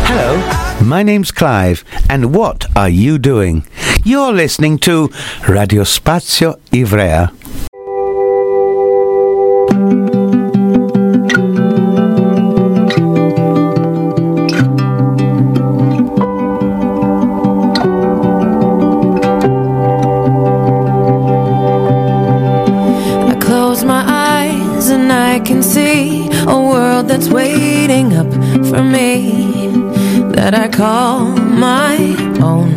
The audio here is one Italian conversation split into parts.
Hello, my name's Clive, and what are you doing? You're listening to Radio Spazio Ivrea. I close my eyes and I can see a world that's waiting up for me, that I call my own.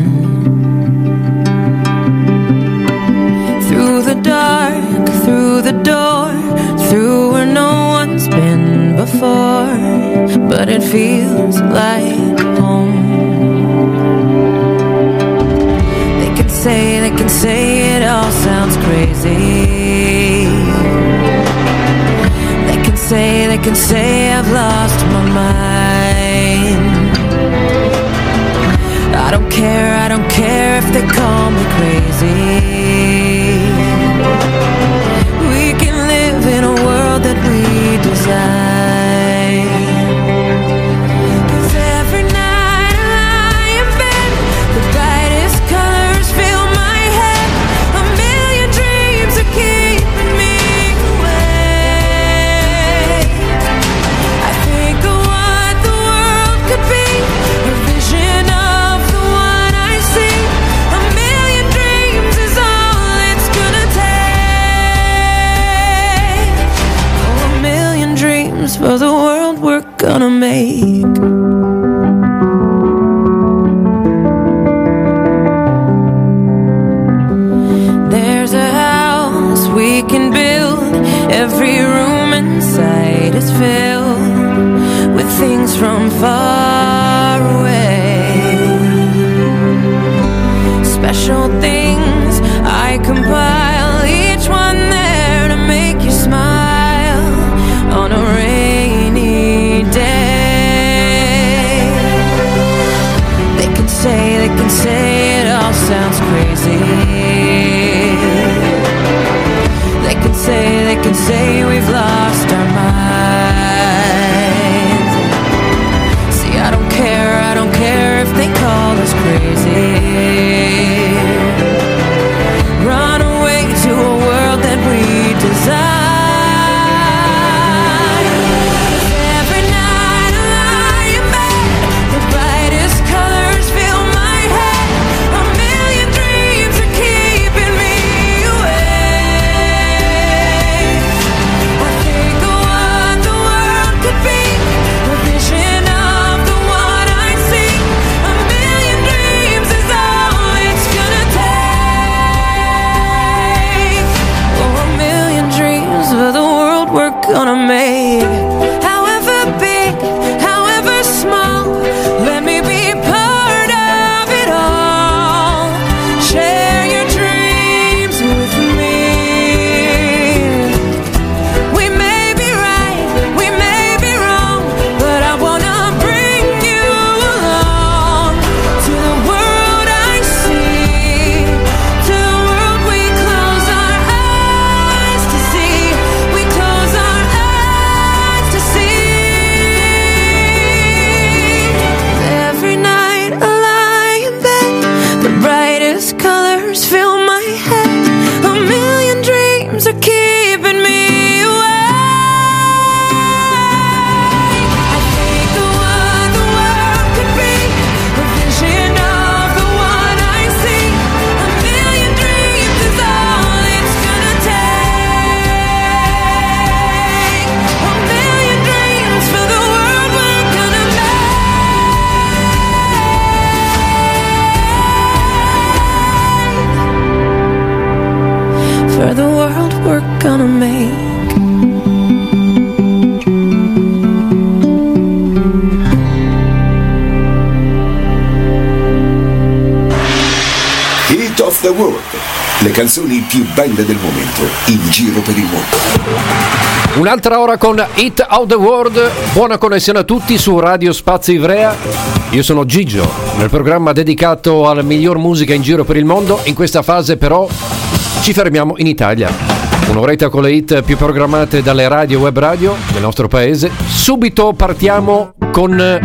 Through the dark, through the door, through where no one's been before, but it feels like home. They can say it all sounds crazy. They can say I've lost my mind. I don't care if they call me crazy. We can live in a world that we design. 'Cause every night I lie in bed, the brightest colors fill my head. A million dreams are keeping me awake. I think of what the world could be, a vision of the one I see. A million dreams is all it's gonna take. Oh, a million dreams for the world we're gonna make. There's a house we can build, every room inside is filled with things from far away. Special things I compile, each one there to make you smile on a rainy day. They can say it all sounds crazy. They can say we've lost our minds. See, I don't care if they call us crazy. Run away to a world that we design. Every night I lie in bed, the brightest colors fill my head. A million dreams are keeping me awake. I think of what the world could be, a vision of the one I see. A million dreams is all it's gonna take. Oh, a million dreams for the world we're gonna make. However big, however small, let me be part of it all. Share your dreams with me. We may be right, we may be wrong, but I wanna bring you along to the world I see, to the world we close our eyes to see. We close our eyes to see. Every night I lie in bed, the brightest colors fill my head. A million dreams are keeping me awake. I think of what the world could be, a vision of the one I see. A million dreams is all it's gonna take. A million dreams for the world we're gonna make. For the world we're gonna make. Hit of the World, le canzoni più belle del momento in giro per il mondo. Un'altra ora con Hit of the World. Buona connessione a tutti su Radio Spazio Ivrea. Io sono Gigio, nel programma dedicato alla miglior musica in giro per il mondo. In questa fase però ci fermiamo in Italia. Un'oretta con le hit più programmate dalle radio e web radio del nostro paese. Subito partiamo con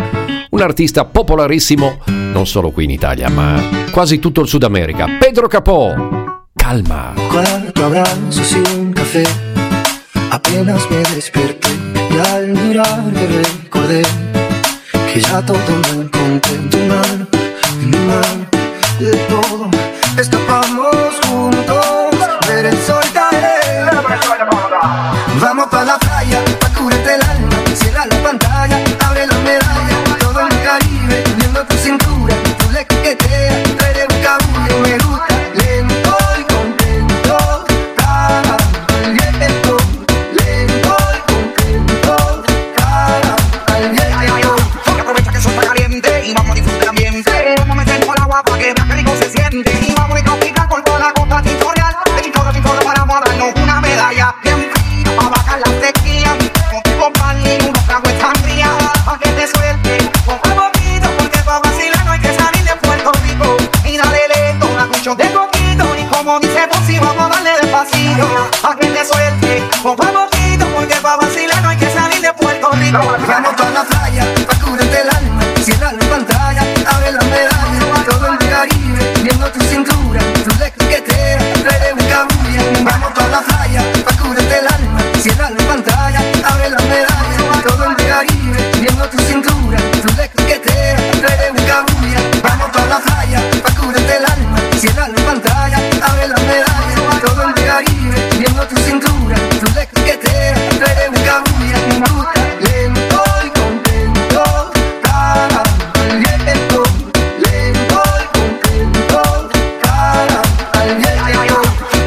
un artista popolarissimo non solo qui in Italia, ma quasi tutto il Sud America. Pedro Capó, Calma. 4 abrazos y un café. Apenas me desperté y al mirarte recordé que ya todo lo encontré en tu mano, en mi mano. De todo escapamos juntos, ver el sol caer. Vamos pa' la playa, pa' curarte el alma. Cierra la pantalla, abre la medalla. Todo en el Caribe, viendo tu cintura. Tú le coqueteas, tú eres un cabullo. Me gusta lento y contento. Cara al viento, lento y contento. Cara al viento. Que aprovecha que el sol está caliente y vamos a disfrutar el ambiente. Vamos a meter por el agua para que veas que rico se siente. Y vamos a tropicar por toda la costa tintorial. De Tintor para darnos una medalla. Bien fría para bajar la sequía. No te compran ni unos tragos de sangría. Pa' que te suelte con un poquito, porque pa' vacilar no hay que salir de Puerto Rico. Y dale lento, una cuchón de coquito. Y como dice Fonsi, vamos a darle despacito. Pa' que te suelte con un poquito, porque pa' vacilar no hay que salir de Puerto Rico. Vamos pa' la playa, pa' curarte el alma. Cierra la pantalla, abre la medalla. Todo el Caribe, viendo tu cintura. Tú le coqueteas, tú eres un cabulla. Vamos pa' la playa, pa' curarte el alma. Cierra la pantalla, abre la medalla. Todo el Caribe, viendo tu cintura. Tú le coqueteas, tú eres un cabulla. Vamos pa' la playa, pa' curarte el alma. Cierra la pantalla, abre la medalla. Todo el Caribe, viendo tu cintura. Tú le coqueteas, tú eres un cabulla. Me gusta lento y contento. Cara al viento, lento y contento. Cara al viento.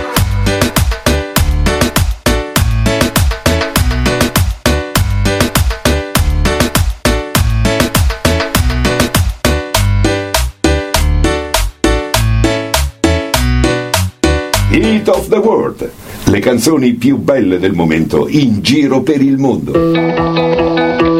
Hit of the World, le canzoni più belle del momento in giro per il mondo.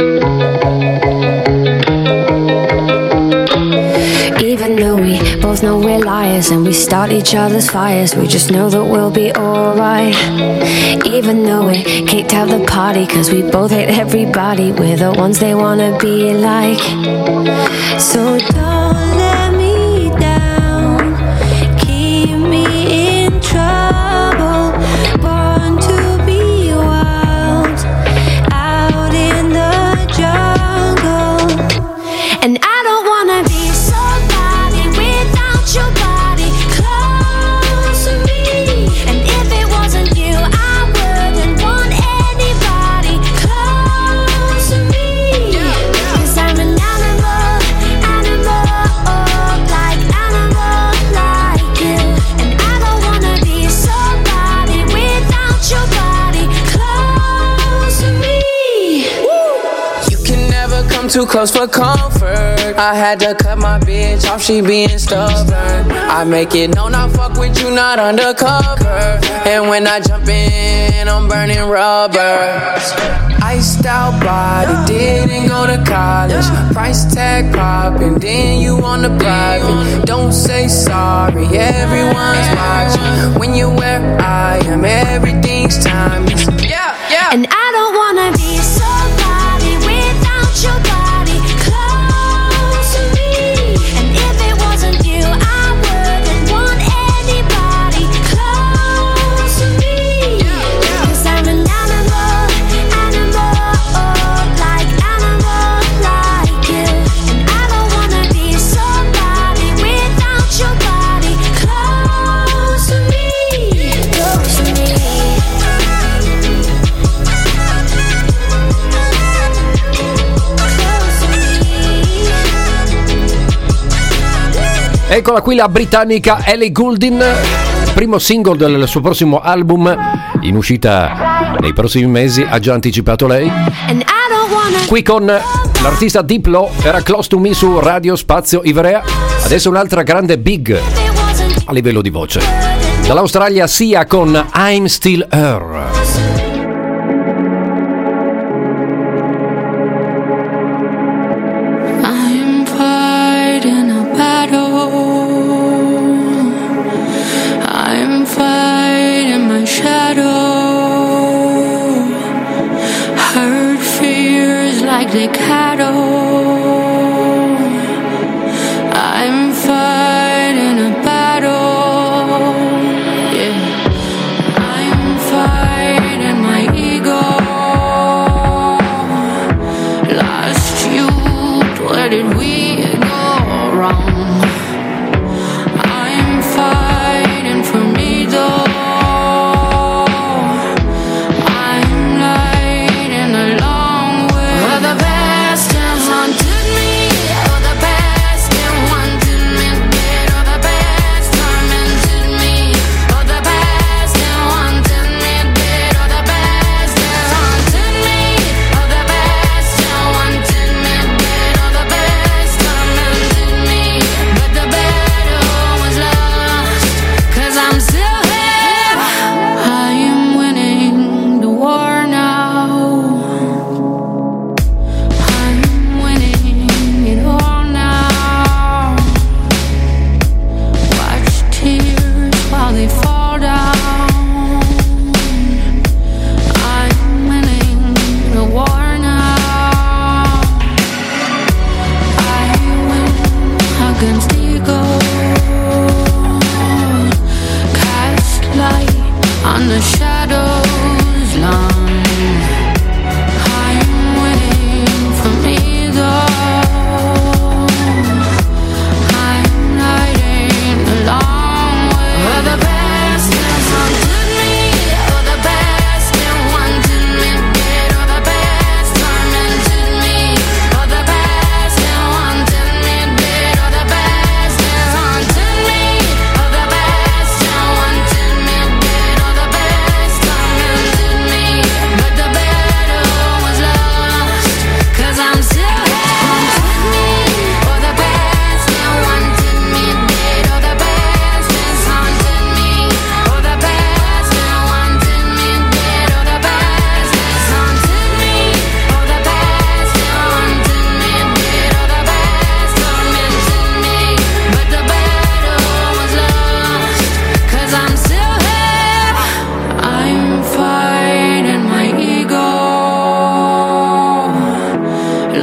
Even though we both know we're liars and we start each other's fires, we just know that we'll be alright. Even though we kicked out the party cause we both hate everybody, we're the ones they wanna be like. So don't let me down, keep me in trouble, born to be wild, out in the jungle. And I don't wanna be somebody without your body close to me. And if it wasn't you, I wouldn't want anybody close to me. Cause I'm an animal, like you. And I don't wanna be somebody without your body close to me. You can never come too close for comfort. I had to cut my bitch off, she being stubborn. I make it known I fuck with you, not undercover. And when I jump in, I'm burning rubber. Iced out body, didn't go to college. Price tag popping, then you on the private. Don't say sorry, everyone's watching. When you're where I am, everything's timeless. Yeah, yeah. And I don't wanna be somebody without your body close to me. And if it wasn't you, I wouldn't want anybody close to me. Cause I'm an animal, like you. And I don't wanna be somebody without your body close to me. Close to me. Eccola qui la britannica Ellie Goulding, primo single del suo prossimo album in uscita nei prossimi mesi, ha già anticipato lei. And I don't wanna Qui con l'artista Diplo, era Close to Me su Radio Spazio Ivrea. Adesso un'altra grande big if it wasn't a livello di voce. Dall'Australia Sia con I'm Still Her. I'm fighting a battle. I'm fighting my shadow. Hurt fears like the cattle.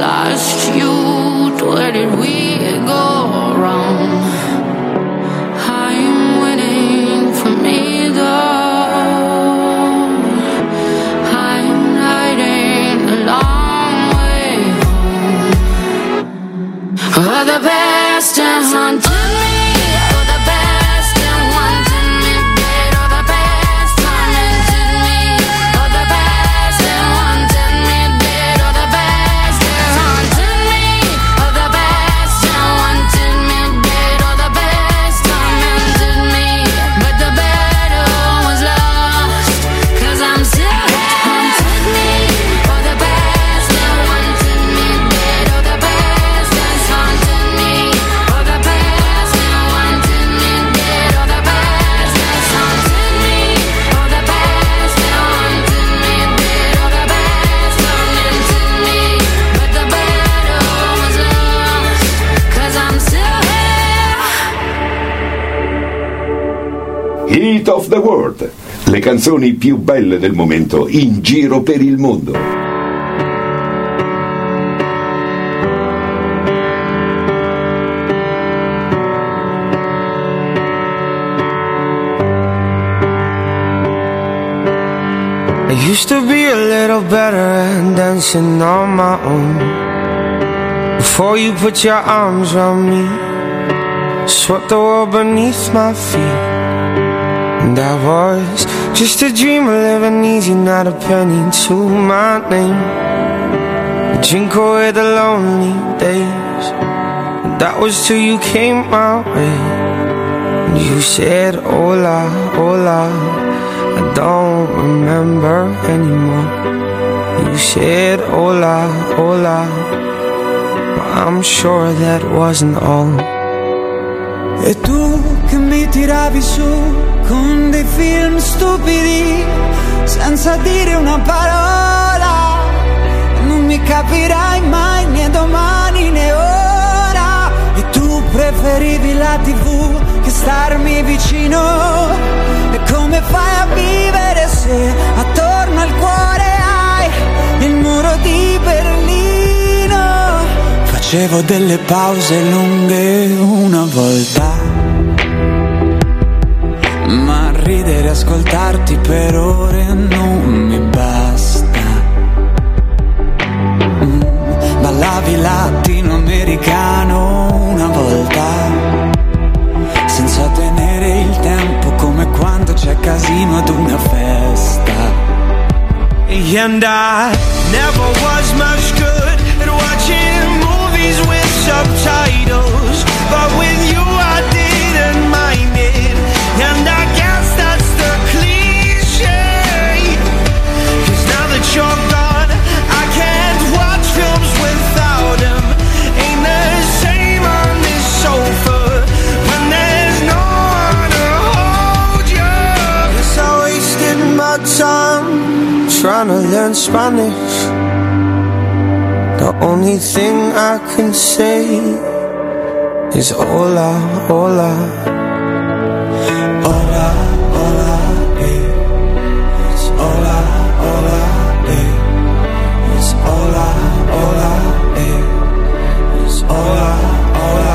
lost you. Where did we go wrong? I'm waiting for me though. I'm hiding a long way home. Oh, the best has haunted me. Oh, the best and wanted me dead. Oh, the best tormented me. Oh, the best and wanted me dead. Oh, the best has haunted me. Oh, the best and wanted me dead. Oh, the best tormented me. But the battle was lost, 'cause I'm still here. Haunted me. Oh, the best and wanted me dead. Oh, the best has haunted me. Oh, the best and wanted me dead. Oh, the best has haunted me. Oh, the best and wanted me dead. Oh, the best tormented me. But the battle was lost, 'cause I'm still here. Hit of the World, le canzoni più belle del momento in giro per il mondo. I used to be a little better at dancing on my own. Before you put your arms around me, swept the world beneath my feet. And I was just a dreamer living easy, not a penny to my name. Drink away the lonely days. And that was till you came my way. And you said, hola, hola. I don't remember anymore. You said, hola, hola. But I'm sure that wasn't all. E tu che mi tiravi su con dei film stupidi, senza dire una parola. Non mi capirai mai né domani né ora. E tu preferivi la TV che starmi vicino. E come fai a vivere se attorno al cuore hai il muro di Berlino? Facevo delle pause lunghe una volta, ma ridere e ascoltarti per ore non mi basta. Ballavi latinoamericano una volta, senza tenere il tempo, come quando c'è casino ad una festa. And I never was much good at watching movies with subtitles, but with you I didn't mind it. And I guess that's the cliche, 'cause now that you're gone I can't watch films without him. Ain't the same on this sofa when there's no one to hold you. Guess I wasted my time trying to learn Spanish. The only thing I can say is hola, hola. Hola, hola, eh. It's hola, hola, eh. It's hola, hola, eh. It's hola, hola.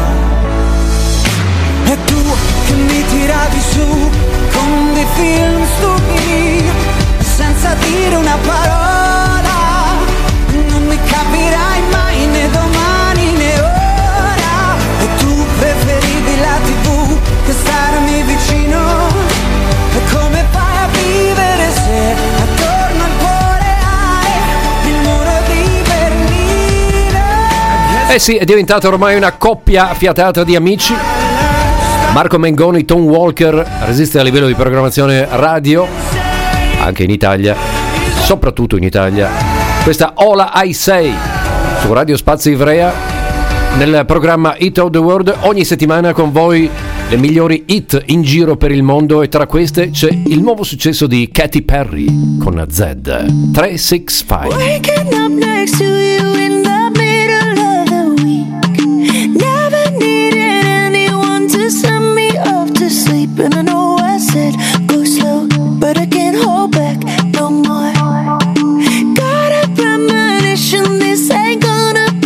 E tu che mi tiravi su con dei film stupidi, senza dire una parola. Non mi capirai mai né domani né ora. E tu preferivi la TV che starmi vicino. E come fai a vivere se attorno al cuore hai il muro di Berlino? Eh sì, è diventata ormai una coppia fiatata di amici. Marco Mengoni, Tom Walker resiste a livello di programmazione radio, anche in Italia, soprattutto in Italia. Questa Ola I Say su Radio Spazio Ivrea, nel programma Hit of the World, ogni settimana con voi le migliori hit in giro per il mondo, e tra queste c'è il nuovo successo di Katy Perry con Z, 365. Waking up next to you in the middle of the week. Never needed anyone to send me off to sleep. And I know I said go slow, but I can't hold back no more. Got a premonition, this ain't gonna be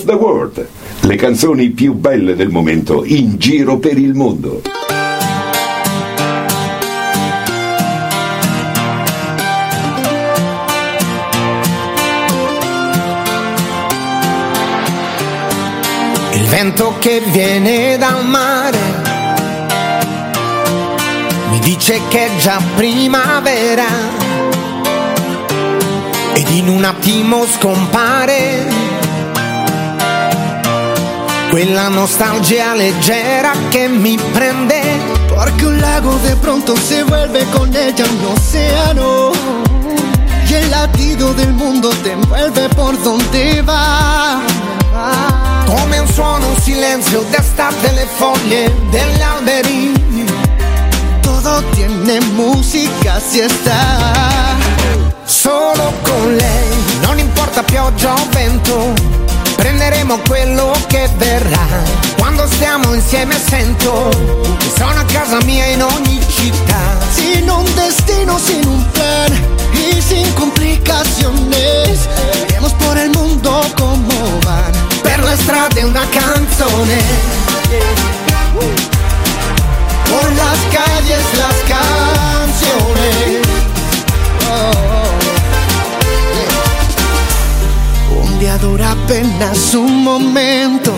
the World, le canzoni più belle del momento in giro per il mondo. Il vento che viene dal mare mi dice che è già primavera ed in un attimo scompare quella nostalgia leggera che mi prende, Porque un lago de pronto se vuelve con ella un océano y el latido del mundo te envuelve por donde va. come un suono, un silenzio d'estate, le foglie degli alberi. Todo tiene música si está Solo con lei, non importa pioggia o vento, prenderemo quello che verrà. Quando stiamo insieme sento che sono a casa mia in ogni città. sin un destino, sin un plan y sin complicaciones. Iremos por el mundo como van. Per le strade una canzone, Por las calles las canciones. Un día dura apenas un momento.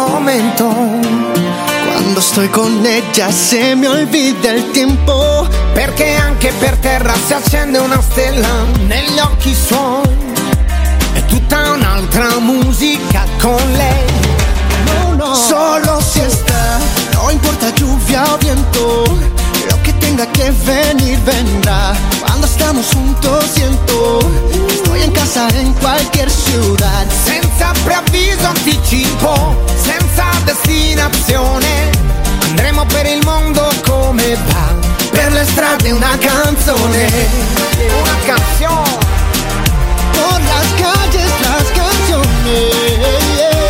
Cuando estoy con ella se me olvida el tiempo. perché anche per terra si accende una stella negli occhi suoi. È tutta un'altra musica con lei. No, solo si está. No importa lluvia o viento, lo que tenga que venir vendrá. Cuando estamos juntos siento que estoy en casa en cualquier ciudad. Senza preavviso, anticipo, senza destinazione, andremo per il mondo come va. Per le strade una canzone, una canzone. Por las calles las canciones.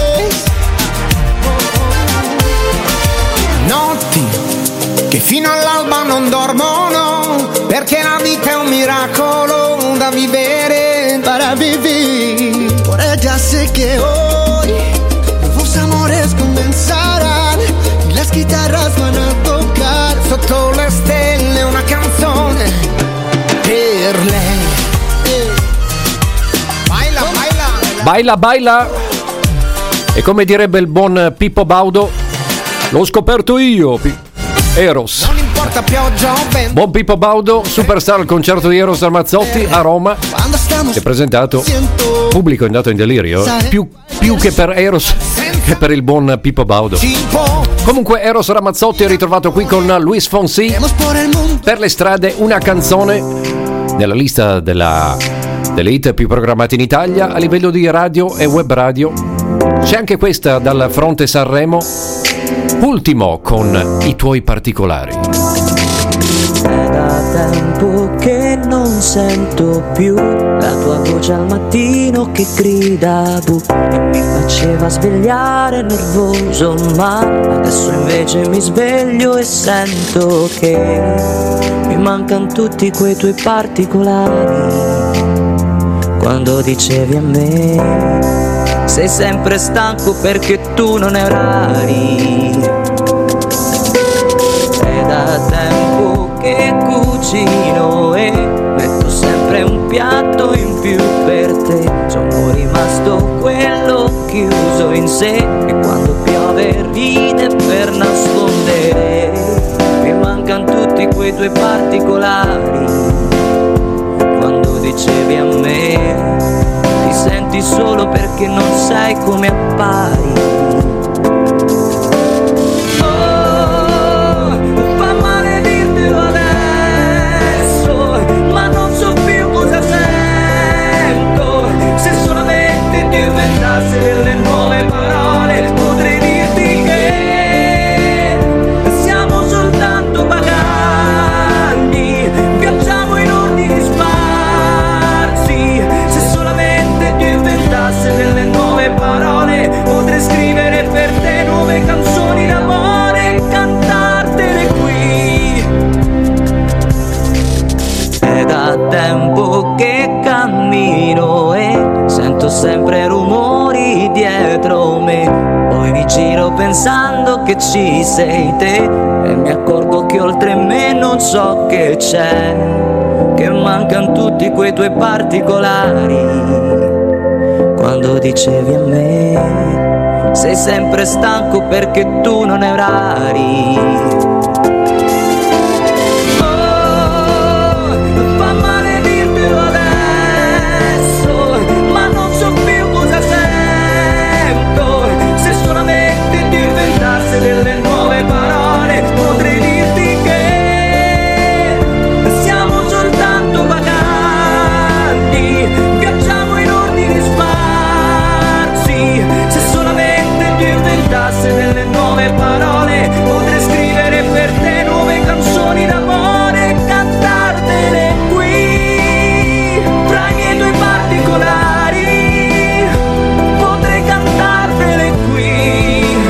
Notti che fino all'alba non dormono, perché la vita è un miracolo da vivere. Para vivir, por ella sé que hoy nuevos amores comenzarán y las guitarras van a tocar. Sotto le stelle una canzone per lei. Baila, baila. Baila, baila. E come direbbe il buon Pippo Baudo, l'ho scoperto io, Eros. Non importa pioggia o vento. Buon Pippo Baudo, superstar al concerto di Eros Ramazzotti a Roma, si è presentato, pubblico è andato in delirio, più che per Eros che per il buon Pippo Baudo. Comunque Eros Ramazzotti è ritrovato qui con Luis Fonsi, Per le strade, una canzone nella lista delle hit più programmate in Italia a livello di radio e web radio. C'è anche questa dal fronte Sanremo, Ultimo con I tuoi particolari. È da tempo che non sento più la tua voce al mattino che grida bu e mi faceva svegliare nervoso, ma adesso invece mi sveglio e sento che mi mancano tutti quei tuoi particolari. Quando dicevi a me sei sempre stanco perché tu non erari. È da tempo che cucino e metto sempre un piatto in più per te. Sono rimasto quello chiuso in sé e quando piove ride per nascondere. Mi mancano tutti quei tuoi particolari. Quando dicevi a me ti senti solo perché non sai come appari. Delle nuove parole potrei dirti che siamo soltanto vaganti, viaggiamo in ordini sparsi. Se solamente tu inventassi delle nuove parole potrei scrivere per te nuove canzoni d'amore e cantartele qui. È da tempo che cammino e sento sempre rumori dietro dietro me. Poi mi giro pensando che ci sei te e mi accorgo che oltre me non so che c'è, che mancano tutti quei tuoi particolari. Quando dicevi a me sei sempre stanco perché tu non hai orari. Delle nuove parole potrei dirti che siamo soltanto vaganti, viaggiamo in ordini sparsi. Se solamente tu inventassi delle nuove parole potrei scrivere per te nuove canzoni d'amore e cantartele qui fra i miei tuoi particolari. Potrei cantartele qui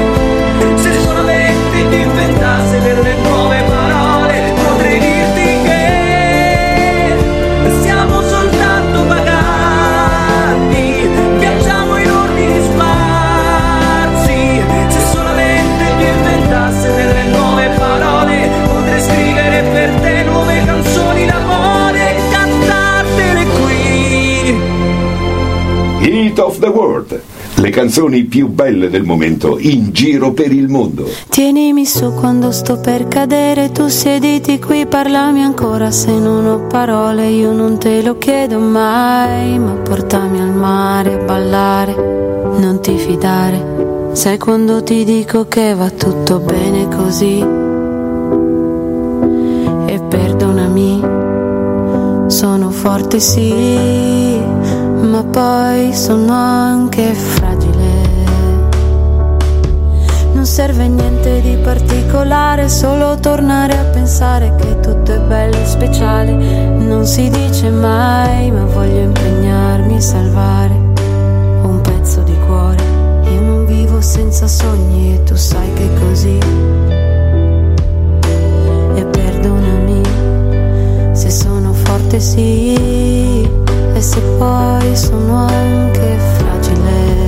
delle nuove parole, potrei dirti che siamo soltanto vaganti, viaggiamo in ordini sparsi. Se solamente tu inventassi delle nuove parole potrei scrivere per te nuove canzoni d'amore e cantartele qui. Hit of the World, le canzoni più belle del momento in giro per il mondo. Tienimi su quando sto per cadere, tu siediti qui, parlami ancora. Se non ho parole io non te lo chiedo mai, ma portami al mare a ballare, non ti fidare. Sai quando ti dico che va tutto bene così. E perdonami, sono forte sì, ma poi sono anche fragile. Non serve niente di particolare, solo tornare a pensare che tutto è bello e speciale. Non si dice mai, ma voglio impegnarmi a salvare un pezzo di cuore. Io non vivo senza sogni e tu sai che è così. E perdonami se sono forte sì, e se poi sono anche fragile.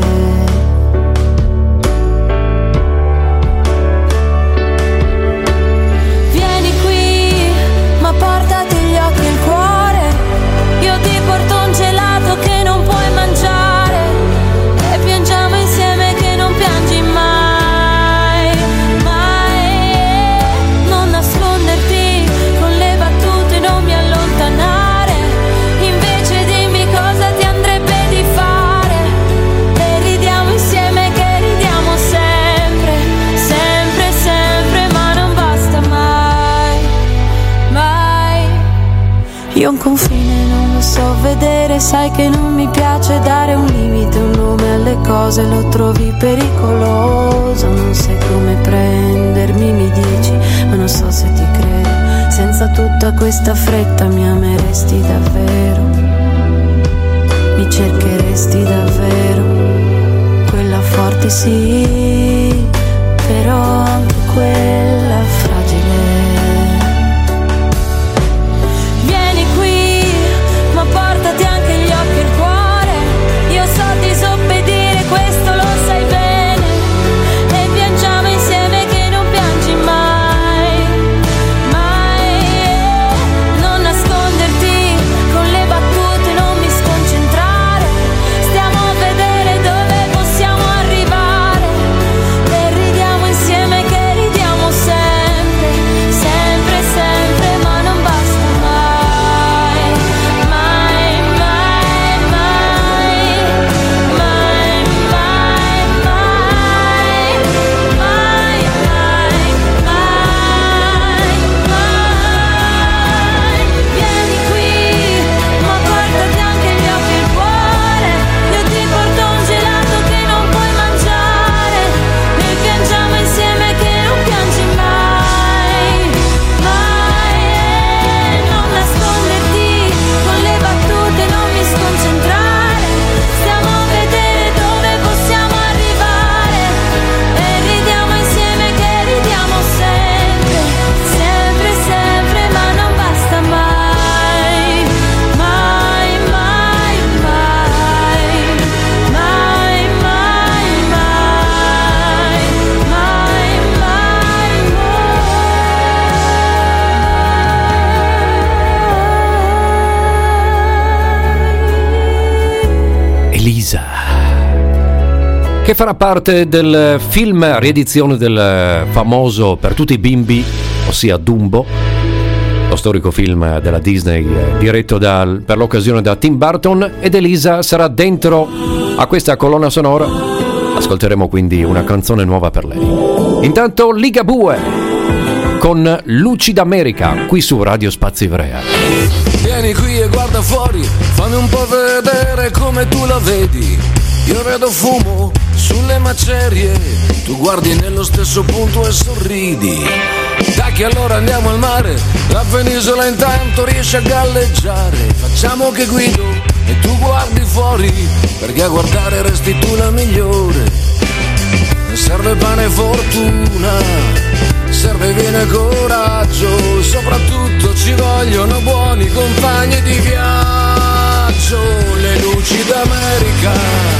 Vieni qui, ma portati gli occhi e il cuore. Io ti porto un gelato che non puoi mangiare e piangiamo insieme che non piangi mai, mai. Non nasconderti con le battute, non mi allontanare. Invece dimmi cosa ti andrebbe di fare e ridiamo insieme che ridiamo sempre, sempre, sempre, ma non basta mai, mai. Io un confine non lo so vedere, sai che non mi piace dare un limite, un nome alle cose, lo trovi pericoloso. Non sai come prendermi, mi dici, ma non so se ti credo. Senza tutta questa fretta mi ameresti davvero, mi cercheresti davvero. Quella forte sì, però anche quella fragile. Vieni qui, ma portati anche gli occhi e il cuore. Io so disobbedire, questo lo sai bene, e piangiamo insieme che non piangi mai, mai. Non nasconderti con le battute, non mi sconcentrare. Stiamo a vedere dove possiamo arrivare e Elisa, che farà parte del film riedizione del famoso per tutti i bimbi, ossia Dumbo, lo storico film della Disney diretto per l'occasione da Tim Burton, ed Elisa sarà dentro a questa colonna sonora. Ascolteremo quindi una canzone nuova per lei. Intanto Ligabue con Luci d'America qui su Radio Spazio Ivrea. Vieni qui e guarda fuori, fammi un po' vedere come tu la vedi. Io vedo fumo sulle macerie, tu guardi nello stesso punto e sorridi. Dai che allora andiamo al mare, la penisola intanto riesce a galleggiare. Facciamo che guido e tu guardi fuori, perché a guardare resti tu la migliore. Non serve pane e fortuna, serve bene coraggio, soprattutto ci vogliono buoni compagni di viaggio. Le luci d'America,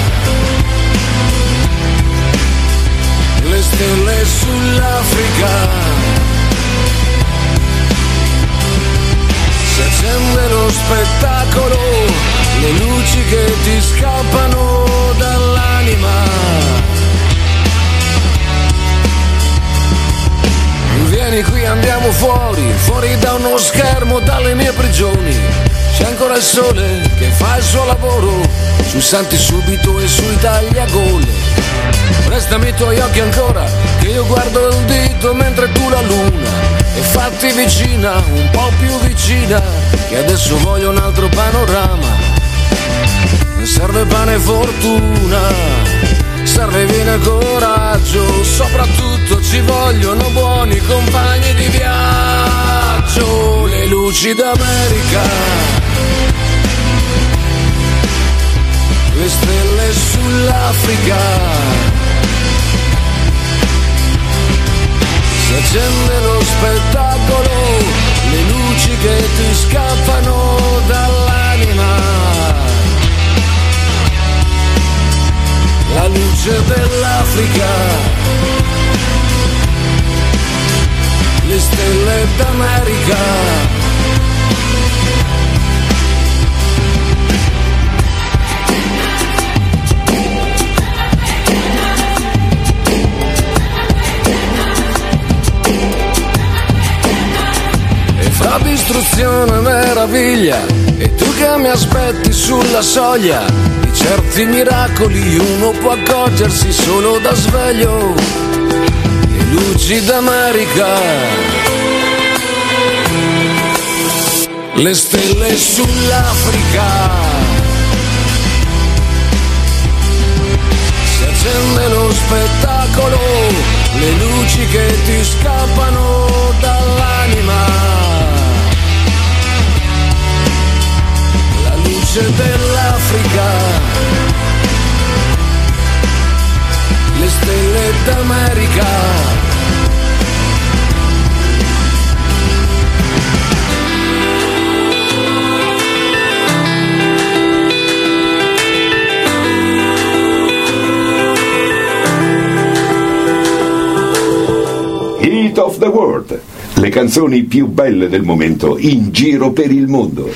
le stelle sull'Africa, si accende lo spettacolo, le luci che ti scappano dall'anima. Vieni qui, andiamo fuori da uno schermo, dalle mie prigioni. C'è ancora il sole che fa il suo lavoro sui santi subito e sui tagliagole. Prestami i tuoi occhi ancora, che io guardo il dito mentre tu la luna. E fatti vicina, un po' più vicina, che adesso voglio un altro panorama. Non serve pane e fortuna, serve bene coraggio, soprattutto ci vogliono buoni compagni di viaggio. Le luci d'America, le stelle sull'Africa, si accende lo spettacolo, le luci che ti scappano dall'anima. La luce dell'Africa, le stelle d'America. E fra distruzione e meraviglia, e tu che mi aspetti sulla soglia di certi miracoli, uno può accorgersi solo da sveglio. Le luci d'America, le stelle sull'Africa, si accende lo spettacolo, le luci che ti scappano dall'anima. La luce dell'Africa, le stelle d'America. Hit of the World, le canzoni più belle del momento in giro per il mondo.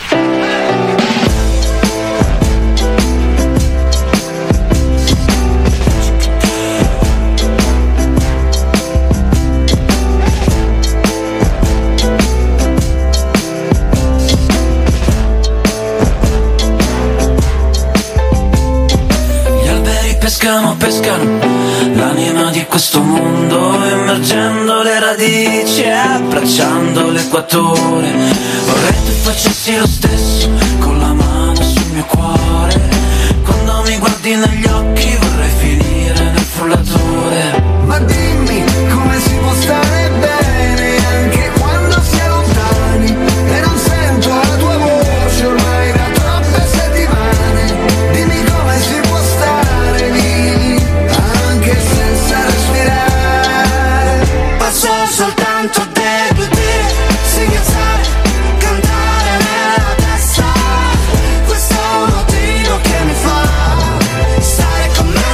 Pescano l'anima di questo mondo, immergendo le radici e abbracciando l'equatore. Vorrei tu facessi lo stesso, con la mano sul mio cuore. Quando mi guardi negli occhi vorrei finire nel frullatore. Ma dimmi come si può stare bene anche quando si è lontani, e non sento la tua voce ormai da troppe settimane. Dimmi come si può stare vivi anche senza respirare. Posso soltanto deglutire, singhiazzare, cantare nella testa questo motivo che mi fa stare con me.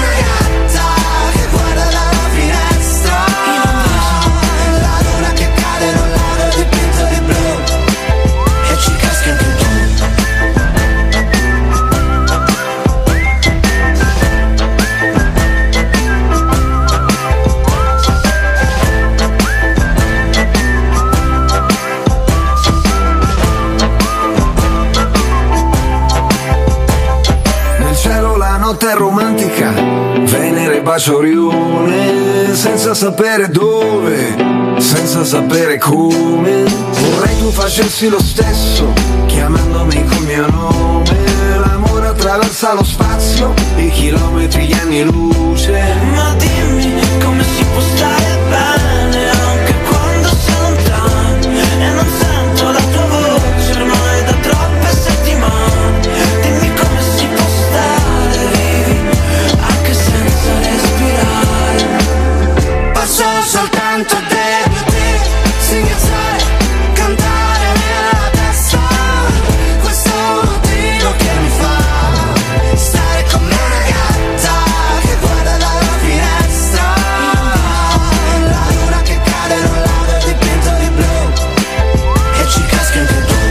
notte romantica, Venere bacia Orione, senza sapere dove, senza sapere come. Vorrei tu facessi lo stesso, chiamandomi col mio nome. L'amore attraversa lo spazio, i chilometri, gli anni luce. Ma dimmi come si può stare bene anche quando sei lontano e non sento la tua voce ormai da troppe settimane. Dimmi come si può stare vivi anche senza respirare. Posso soltanto dirti, singhiazzare, cantare nella testa questo motivo che mi fa stare come una gatta che guarda dalla finestra. La luna che cade in un lago dipinto di blu e ci caschi anche tu.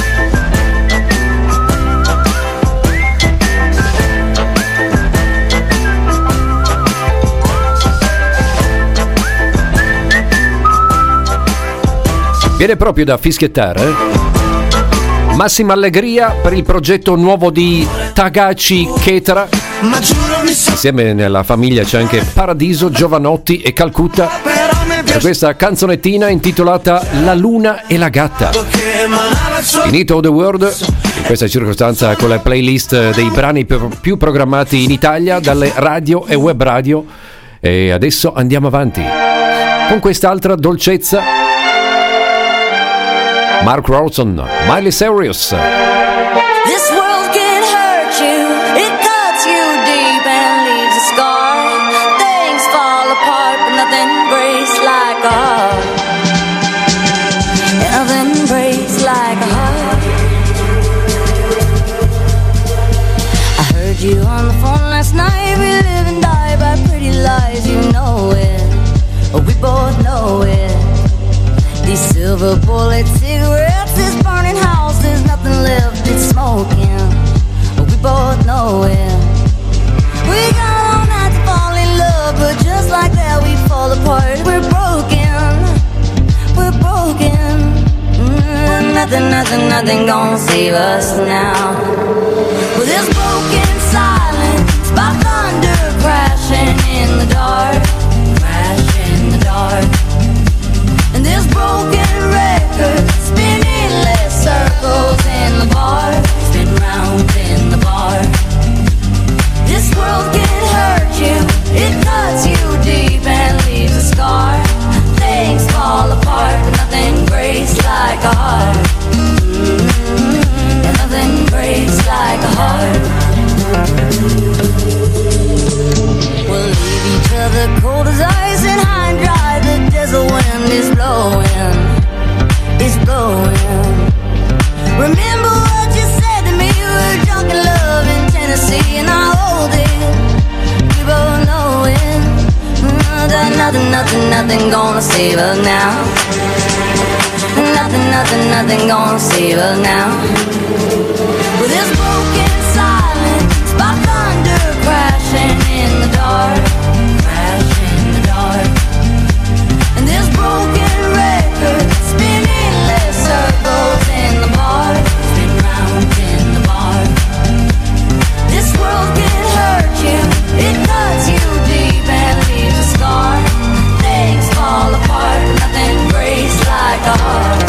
Viene proprio da fischiettare, eh? Massima allegria per il progetto nuovo di Tagaci Ketara. Insieme nella famiglia c'è anche Paradiso, Giovanotti e Calcutta, per questa canzonettina intitolata La luna e la gatta. In Hit of the World, in questa circostanza con la playlist dei brani più programmati in Italia dalle radio e web radio. E adesso andiamo avanti con quest'altra dolcezza. Mark Ronson, Miley Cyrus. This world can hurt you, it cuts you deep and leaves a scar. Things fall apart, but nothing breaks like a heart. Nothing breaks like a heart. I heard you on the phone last night. We live and die by pretty lies, you know it. We both know it. These silver bullet cigarettes, this burning house, there's nothing left, it's smoking. We both know it. We got all night to fall in love, but just like that we fall apart. We're broken, we're broken. Nothing gonna save us now. Well, this broken silence by thunder crashing in the dark, crash in the dark. And this broken record spinning less circles in the bar, spin round in the bar. This world can hurt you, it cuts you deep and leaves a scar. Things fall apart, but nothing breaks like a heart. And nothing breaks like a heart. We'll leave each other cold as ice and high and dry. The desert wind is blowing, it's blowing. Remember what you said to me, we were drunk in love in Tennessee, and I hold it, we both know it. That nothing gonna save us now. Nothing gonna save us now. With this broken silence by thunder crashing in the dark, crash in the dark. And this broken record spinning less circles in the bar, spin round in the bar. This world can hurt you, it cuts you deep and leaves a scar. Things fall apart, but nothing breaks like a heart.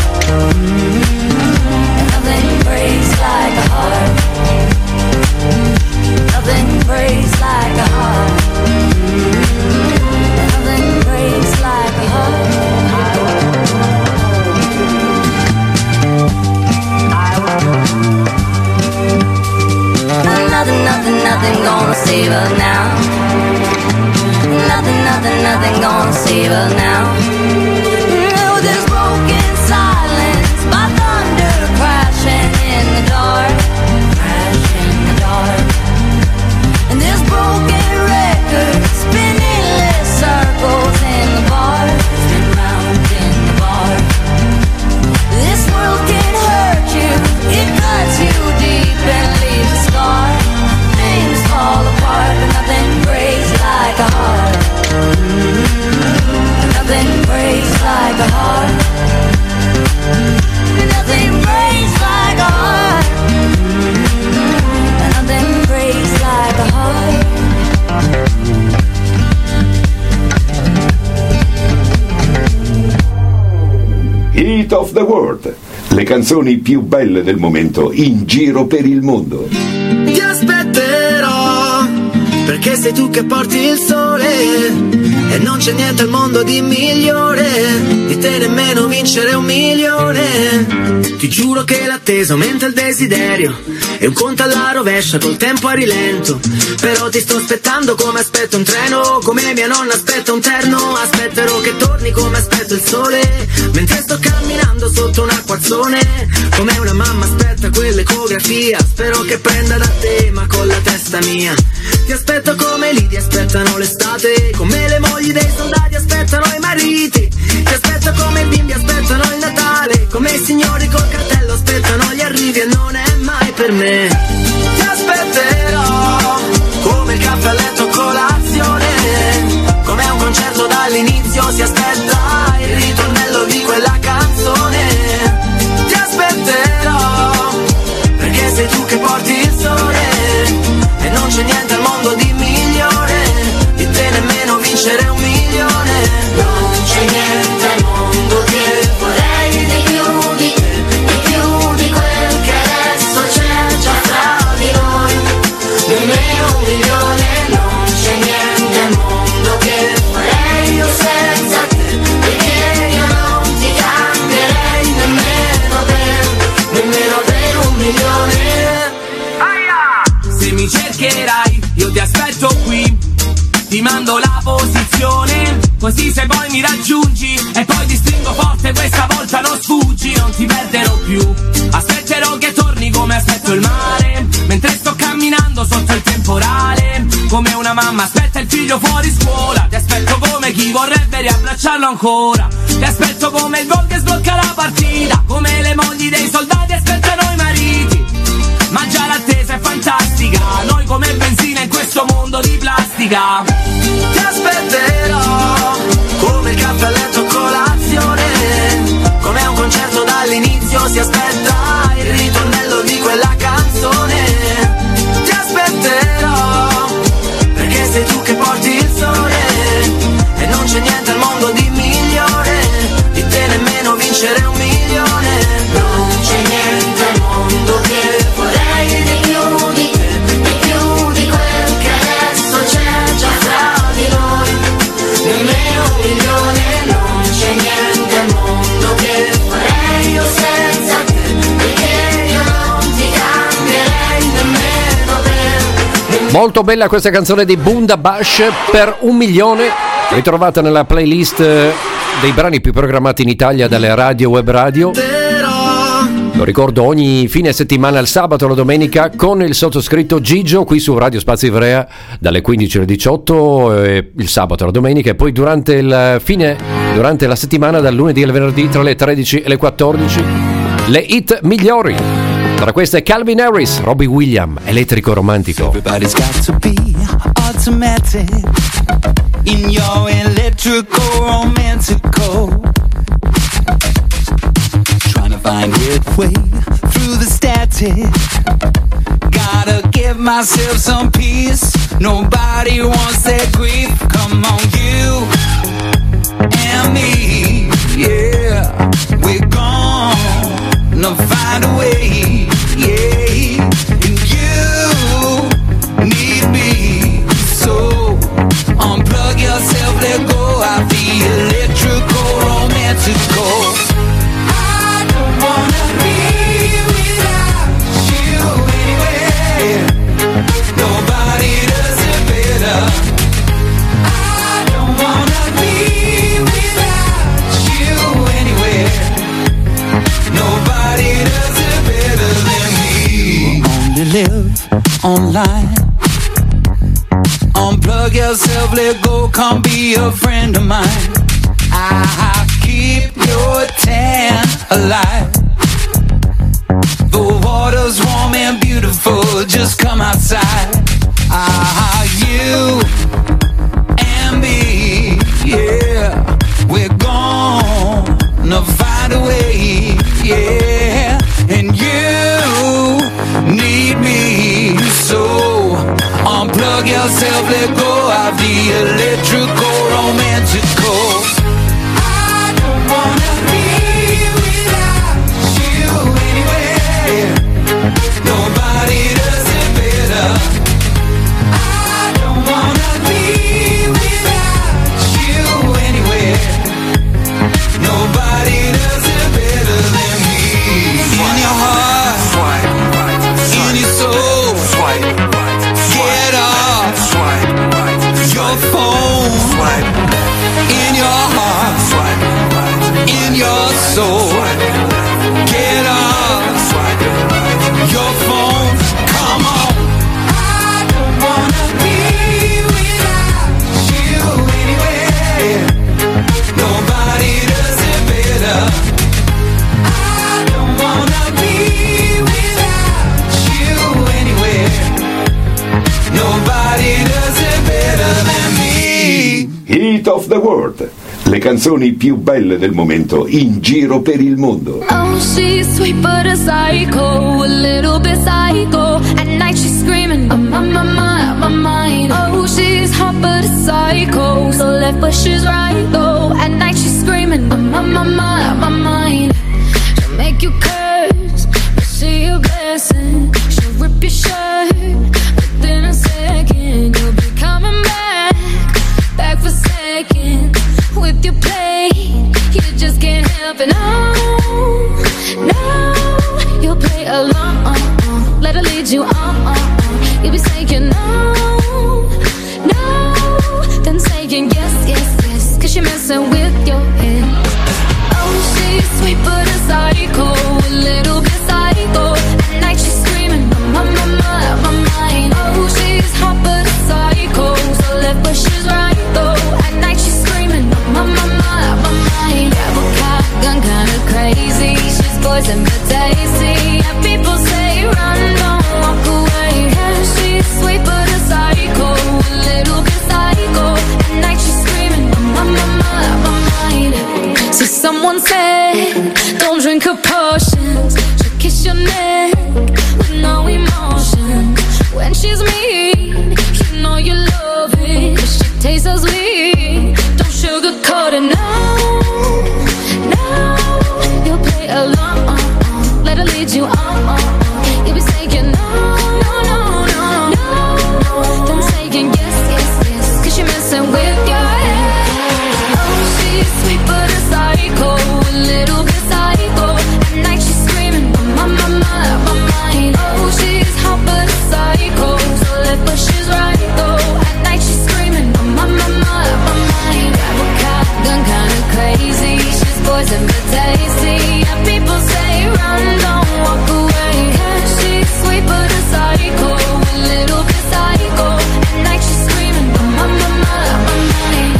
Nothing breaks like a heart. Nothing breaks like a heart. Nothing breaks like a heart. Nothing gonna save us now. Nothing gonna save us now. With this broken silence by thunder crashing in the dark, crash in the dark. And this broken record spinning less circles in the bar, spin round in the bar. This world can hurt you, it cuts you deep and leaves a scar. Things fall apart, but nothing breaks like a heart. Nothing breaks Hit of the World, le canzoni più belle del momento in giro per il mondo. Ti aspetterò, perché sei tu che porti il sole e non c'è niente al mondo di migliore di te, nemmeno vincere 1 milione. Ti giuro che l'attesa aumenta il desiderio e un conto alla rovescia col tempo a rilento. Però ti sto aspettando come aspetto un treno, come mia nonna aspetta un terno. Aspetterò che torni come aspetto il sole, mentre sto camminando sotto un acquazzone, come una mamma aspetta quell'ecografia. Spero che prenda da te ma con la testa mia. Ti aspetto come lì ti aspettano l'estate, come le mogli dei soldati aspettano i mariti. Ti aspetto come i bimbi aspettano il Natale, come i signori col cartello aspettano gli arrivi e non è mai per me. Ti aspetterò come il caffè a letto a colazione, come un concerto dall'inizio si aspetta il ritornello di quella canzone. Ti aspetterò perché sei tu che porti il sole e non c'è niente al mondo di migliore di te, nemmeno vincere 1 milione. Non c'è niente al mondo che vorrei di più di te, di più di quel che adesso c'è già fra di noi, nemmeno 1 milione. Non c'è niente al mondo che farei io senza te, perché io non ti cambierei nemmeno per 1 milione. Se mi cercherai, io ti aspetto qui, ti mando la posizione, così se poi mi raggiungi e poi ti stringo forte, questa volta non sfuggi, non ti perderò più. Aspetterò che torni come aspetto il mare, mentre sto camminando sotto il temporale, come una mamma aspetta il figlio fuori scuola. Ti aspetto come chi vorrebbe riabbracciarlo ancora, ti aspetto come il gol che sblocca la partita, come le mogli dei soldati aspettano i mariti. Ma già l'attesa è fantastica, noi come benzina in questo mondo di plastica. Ti aspetterò come il caffè a letto a colazione, come un concerto dall'inizio si aspetta il ritornello di quella canzone. Ti aspetterò perché sei tu che porti il sole e non c'è niente al mondo di migliore di te, nemmeno vincere 1 milione. Non c'è niente al mondo che vorrei di più di te, di più di quel che adesso c'è già fra di noi, nemmeno 1 milione. Non c'è niente al mondo che farei io senza te, perché io non ti cambierei nemmeno per. Molto bella questa canzone di Bundabash, per 1 milione, ritrovata nella playlist dei brani più programmati in Italia dalle radio web radio. Lo ricordo ogni fine settimana, il sabato e la domenica, con il sottoscritto Gigio qui su Radio Spazio Ivrea dalle 15 alle 18 il sabato e la domenica, e poi durante la settimana dal lunedì al venerdì tra le 13 e le 14 le hit migliori. Tra queste Calvin Harris, Robbie Williams, Elettrico Romantico. Everybody's got to be automatic in your electrical romantical, trying to find its way through the static. Gotta give myself some peace, nobody wants that grief. Come on, you and me, yeah, we're gonna find a way, yeah. And you need me, so unplug yourself, let go of the electrical romantical. I don't wanna be without you anywhere, nobody does it better. I don't wanna be without you anywhere, nobody does it better than me. You only live online, unplug yourself, let go, come be a friend of mine. I'll keep your tan alive. The water's warm and beautiful, just come outside. You and me, yeah, we're gonna find a way, yeah. And you need me, so unplug yourself, let go of the electrical romantical. I don't wanna be Hit of the World, le canzoni più belle del momento in giro per il mondo. Oh, she's sweet but a psycho, a little bit psycho. At night she's screaming, I'm on my mind. Oh, she's hot but a psycho, so left but she's right though. At night she's screaming, I'm on my mind. She'll make you curse, but see a blessing. She'll rip your shirt, within a second you'll be coming back for seconds. With your play, you just can't help it. No, you'll play along. Let her lead you on. You'll be saying no, then saying yes, 'cause you're messing with your head. Oh, she's sweet but a psycho, a little bit psycho. At night she's screaming, my mind. Oh, she's hot but a psycho, so left but she's right though. At night she's screaming, my mind. Grab a gun, kinda crazy. She's poison but tasty. And people say run, don't walk away. Yeah, she's sweet but a psycho, a little bit psycho. At night she's screaming, my mind. See, someone said, don't drink her potions. She'll kiss your neck with no emotion. When she's mean, you know you love it. 'Cause she tastes so sweet. Don't sugarcoat it, no. You'll play along. Let her lead you on. You'll be saying no. Then saying yes, 'cause you're messing with your head. Oh, she's sweet but a psycho, a little bit psycho. At night she's screaming, my mind. Oh, she's hot but a psycho, so left but she's right though. At night she's screaming, my mind. Grab a gun, kinda crazy. She's poison but tasty. And people say run, don't walk away. Yeah, she's sweet but a psycho, a little bit psycho. At night she's screaming, my mind.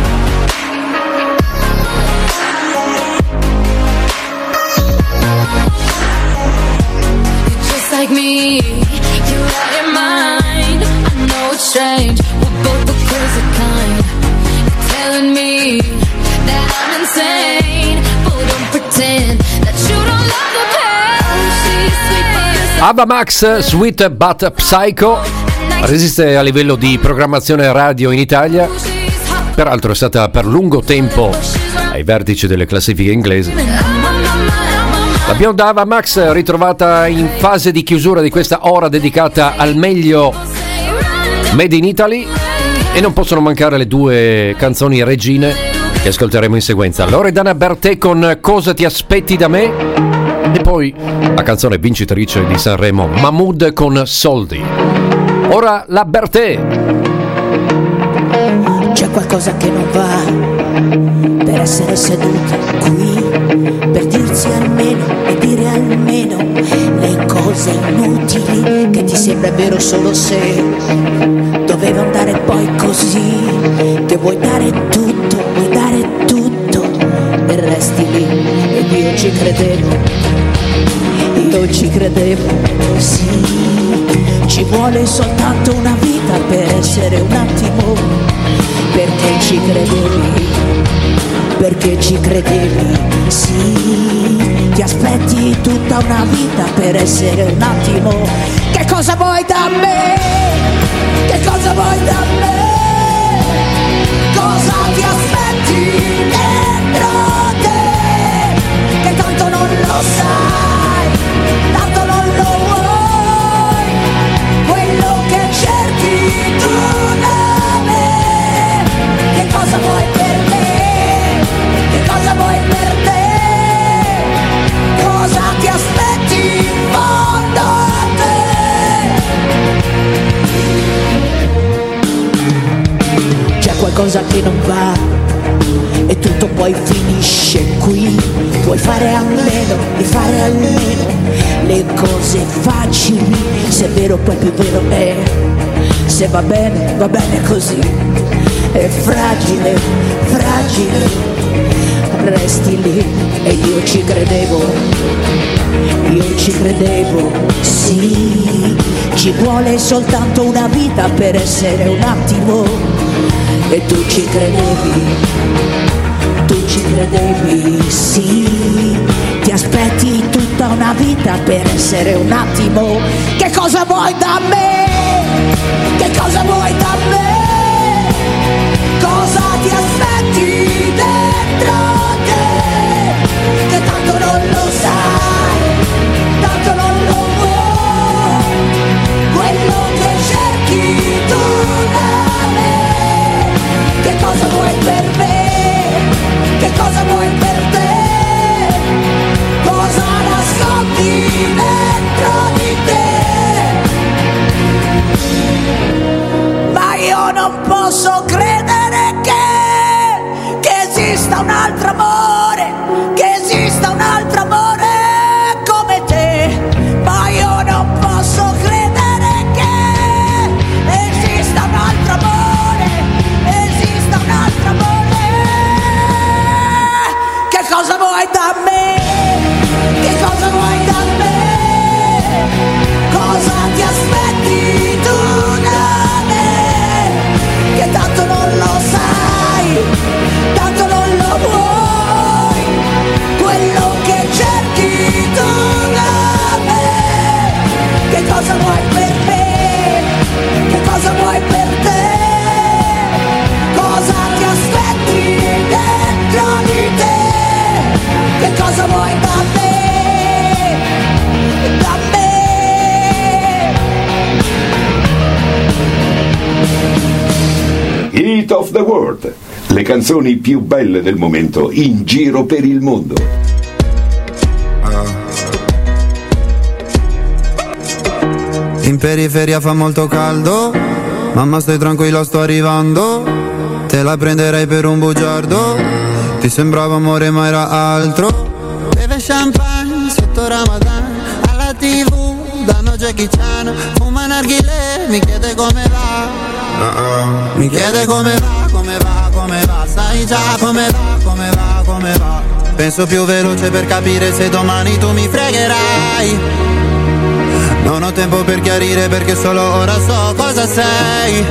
You're just like me, you're out your mind. I know it's strange, we're both the crazy kind. You're telling me that I'm insane, but don't pretend that you don't love the pain. Oh, she's sweet but a Abba Max, Sweet But Psycho, resiste a livello di programmazione radio in Italia, peraltro è stata per lungo tempo ai vertici delle classifiche inglesi. L'abbiamo da Abba Max ritrovata in fase di chiusura di questa ora dedicata al meglio Made in Italy, e non possono mancare le due canzoni regine che ascolteremo in sequenza: Loredana Bertè con Cosa ti aspetti da me, e poi la canzone vincitrice di Sanremo, Mahmood con Soldi. Ora la Bertè. C'è qualcosa che non va per essere seduta qui, per dirsi almeno e dire almeno le cose inutili che ti sembra vero solo se doveva andare poi così, che vuoi dare tutto e resti lì. Ed io ci credevo, sì, ci vuole soltanto una vita per essere un attimo, perché ci credevi, sì, ti aspetti tutta una vita per essere un attimo. Che cosa vuoi da me? Che cosa vuoi da me? Cosa ti aspetti dentro te? Che tanto non lo sai, tanto non lo vuoi, quello che cerchi tu da me. Che cosa vuoi per me? Che cosa vuoi per te? Cosa ti aspetti in fondo a te? C'è qualcosa che non va e tutto poi finisce qui. Puoi fare a meno di fare almeno le cose facili, se è vero poi più vero è, se va bene così. È fragile, resti lì. E io ci credevo, sì, ci vuole soltanto una vita per essere un attimo. e tu ci credevi, sì. Ti aspetti tutta una vita per essere un attimo. Che cosa vuoi da me? Che cosa vuoi da me? Cosa ti aspetti dentro te? Che tanto non lo sai, tanto non lo vuoi. Quello che cerchi tu da me. Che cosa vuoi per me? Che cosa vuoi per te? Cosa nascondi dentro di te? Ma io non posso credere che esista un altro amore, che esista un altro amore come te. Ma io non posso credere che esista un altro amore, esista un altro amore. Che cosa vuoi da me? Che cosa vuoi da me? Cosa ti aspetti tu da me? Che tanto non lo sai, tanto non lo vuoi. Quello che cerchi tu da me. Che cosa vuoi per me? Che cosa vuoi per te? Cosa ti aspetti dentro di te? Che cosa vuoi da me? Da me? Hit of the World, le canzoni più belle del momento in giro per il mondo. In periferia fa molto caldo, mamma stai tranquilla sto arrivando. Te la prenderei per un bugiardo, ti sembrava amore ma era altro. Beve champagne sotto Ramadan, alla TV danno Jackie Chan. Fuma narghile, mi chiede come va. Mi chiede come va, come va, come va. Sai già come va, come va, come va. Penso più veloce per capire se domani tu mi fregherai. Non ho tempo per chiarire perché solo ora so cosa sei.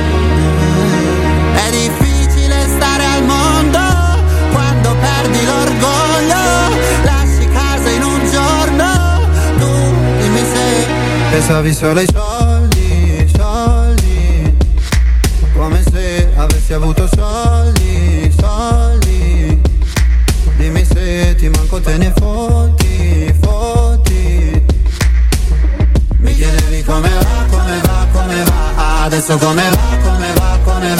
È difficile stare al mondo quando perdi l'orgoglio. Lasci casa in un giorno, tu dimmi se pensavi solo ai soldi, soldi. Come se avessi avuto soldi, soldi. Dimmi se ti manco te ne fotti, fotti. Mi chiedevi come va, come va, come va. Adesso come va, come va, come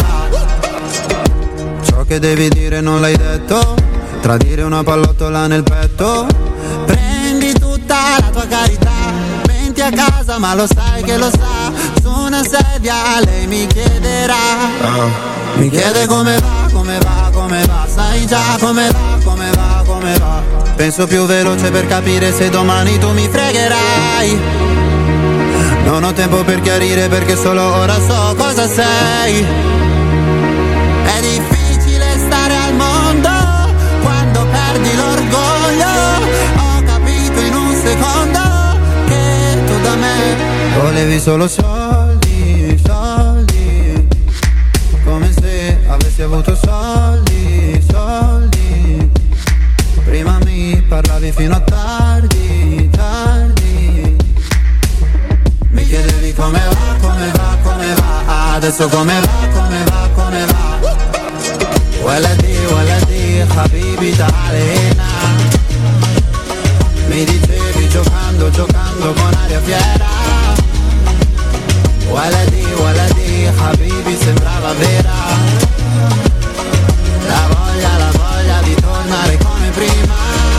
va. Ciò che devi dire non l'hai detto. Tradire una pallottola nel petto. Prendi tutta la tua carità. Menti a casa ma lo sai che lo sa. Su una sedia lei mi chiederà. Mi chiede come va, come va, come va. Sai già come va, come va, come va. Penso più veloce per capire se domani tu mi fregherai. Non ho tempo per chiarire perché solo ora so cosa sei. È difficile stare al mondo quando perdi l'orgoglio. Ho capito in un secondo che tu da me volevi solo soldi, soldi. Come se avessi avuto soldi, soldi. Prima mi parlavi fino a tardi, tardi. Mi chiedevi come va, come va, come va. Adesso come va, come va, come va. Waladi, habibi ta'alena. Mi dicevi giocando, giocando con aria fiera. Waladi, habibi sembrava vera. La voglia di tornare come prima.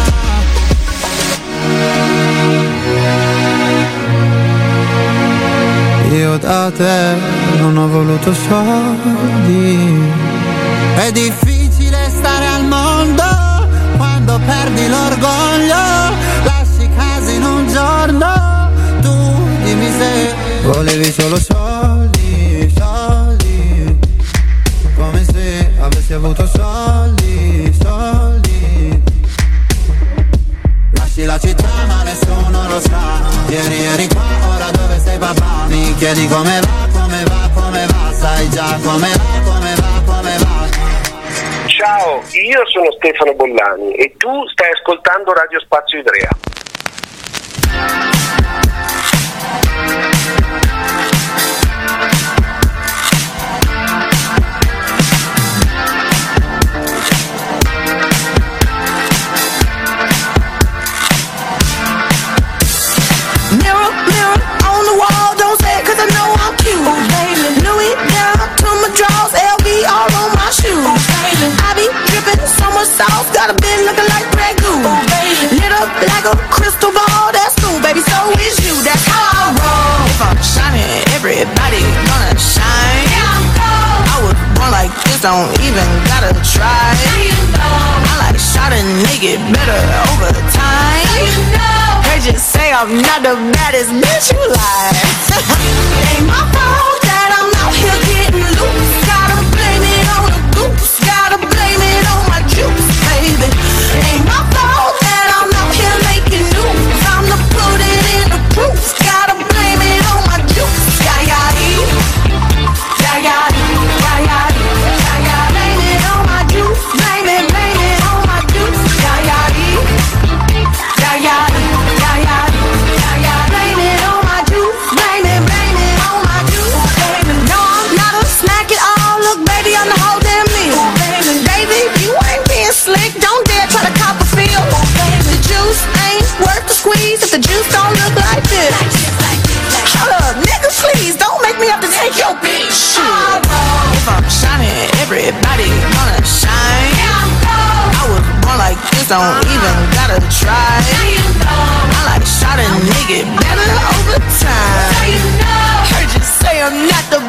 Io da te non ho voluto soldi. È difficile stare al mondo quando perdi l'orgoglio. Lasci casa in un giorno, tu dimmi se volevi solo soldi, soldi. Come se avessi avuto soldi, soldi. Lasci la città ma nessuno lo sa. Ieri eri qua, ora dove sei papà? Mi chiedi come va, come va, come va. Sai già come va, come va, come va. Ciao, io sono Stefano Bollani e tu stai ascoltando Radio Spazio Ivrea. Mirror, mirror on the wall, don't say it 'cause I know I'm cute. Baby, Louis down to my drawers, LV all on my shoes. I be dripping so much sauce, got a bit looking like Grey Goose. Lit up like a crystal ball, that's cool, baby, so is you, that's how I roll. If I'm shining, everybody gonna shine. I was born like this, don't even gotta try. I like shot a nigga better over time. Heard you say I'm not the baddest bitch you like. Ain't my fault that I'm out here getting loose. Gotta blame it on the goose. Gotta blame it on my juice, baby. Ain't my fault that I'm out here making news. I'm to put it in the proof. Gotta blame it on my juice. Blame it on my juice. Blame it on my juice. Blame it on my juice. Blame it on my juice. Baby, no, I'm not a snack at all. Look, baby, I'm the whole damn meal. Baby, you ain't being slick. Don't dare try to cop a feel. The juice ain't worth the squeeze if the juice don't look like this. Hold up, nigga, please don't make me have to take your bitch. Shit. If I'm shining, everybody gonna shine. I was born like this, don't even gotta try. I like shot a nigga better over time. Heard you say I'm not the